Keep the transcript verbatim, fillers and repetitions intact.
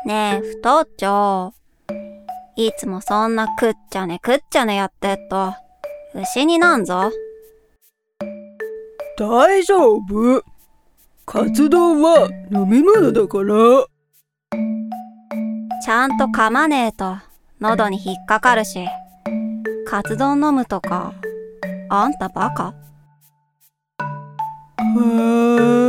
ねえ、太長。いつもそんなくっちゃねくっちゃねやってっと、牛になんぞ。 大丈夫。カツ丼は飲み物だから。 ちゃんと噛まねえと、喉に引っかかるし。カツ丼飲むとか、あんたバカ？ はー